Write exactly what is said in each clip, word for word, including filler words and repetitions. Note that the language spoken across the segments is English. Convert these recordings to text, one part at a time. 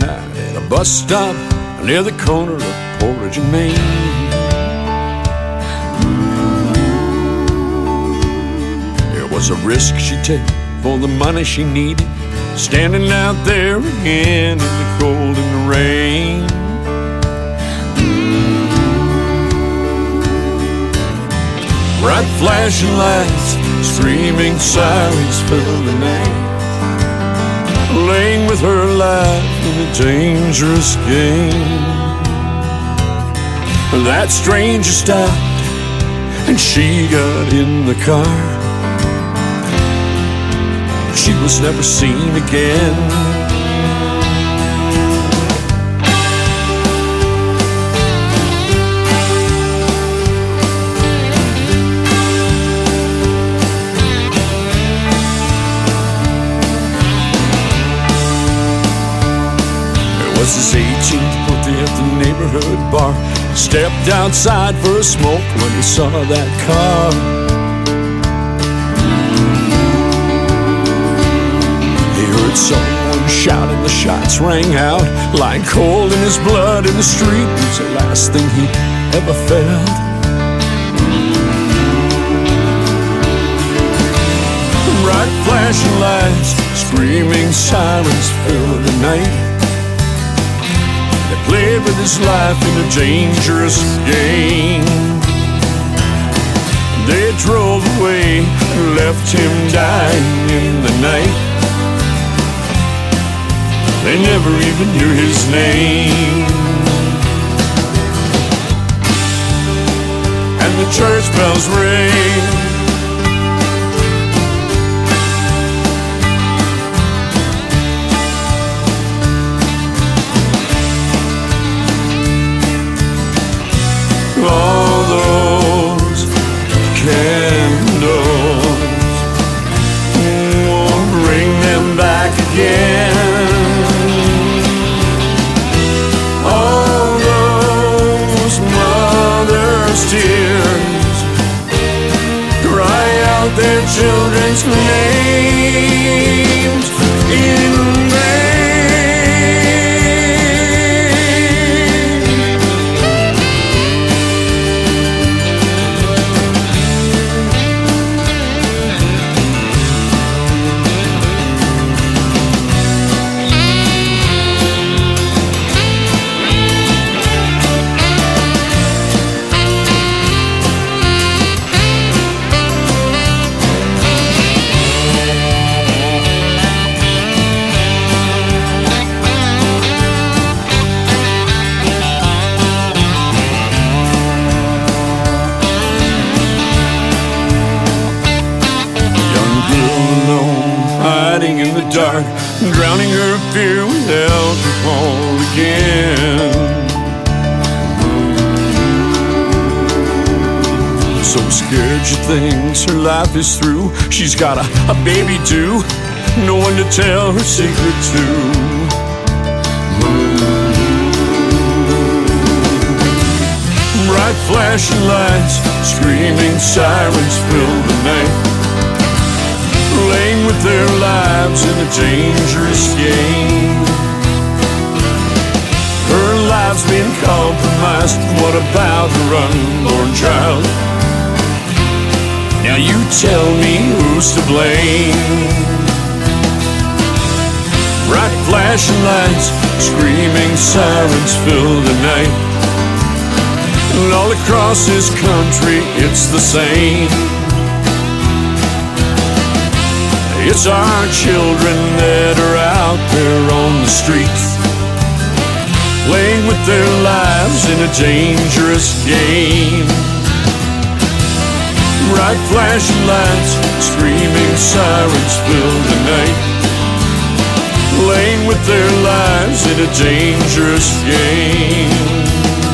night at a bus stop near the corner of Portage and Main. It was a risk she'd take for the money she needed, standing out there again in the cold and the rain. Bright flashing lights, screaming sirens fill the night, playing with her life in a dangerous game. That stranger stopped and she got in the car. She was never seen again. It was his eighteenth birthday at the neighborhood bar. He stepped outside for a smoke when he saw that car. Someone shouting, the shots rang out like cold in his blood in the street. It was the last thing he ever felt. Bright flashing lights, screaming sirens fill the night. They played with his life in a dangerous game. They drove away and left him dying in the night. They never even knew his name. And the church bells ring. All those candles won't bring them back again. Tears cry out their children's names in vain. In the dark, drowning her fear with alcohol again. So scared she thinks her life is through. She's got a, a baby too, no one to tell her secret to. Bright flashing lights, screaming sirens fill the night, playing with their lives in a dangerous game. Her life's been compromised. What about her unborn child? Now you tell me who's to blame. Bright flashing lights, screaming sirens fill the night, and all across this country it's the same. It's our children that are out there on the streets, playing with their lives in a dangerous game. Bright flashing lights, screaming sirens fill the night, playing with their lives in a dangerous game.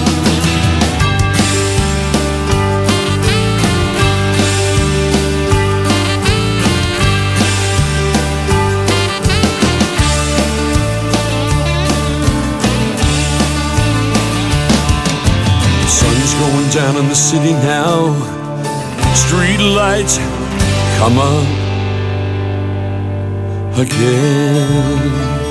Going down in the city now, street lights come up again.